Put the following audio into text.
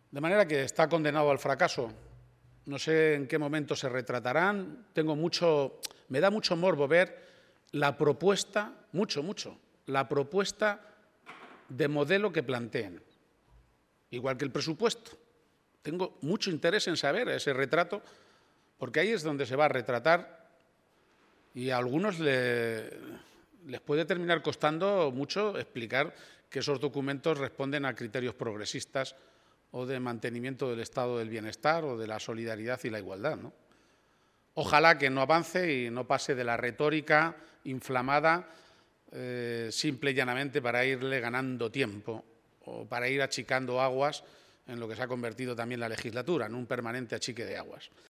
De manera que está condenado al fracaso. No sé en qué momento se retratarán. Me da mucho morbo ver la propuesta, la propuesta de modelo que planteen, igual que el presupuesto. Tengo mucho interés en saber ese retrato, porque ahí es donde se va a retratar y a algunos les puede terminar costando mucho explicar que esos documentos responden a criterios progresistas o de mantenimiento del estado del bienestar o de la solidaridad y la igualdad, ¿no? Ojalá que no avance y no pase de la retórica inflamada simple y llanamente para irle ganando tiempo o para ir achicando aguas en lo que se ha convertido también la legislatura, en un permanente achique de aguas.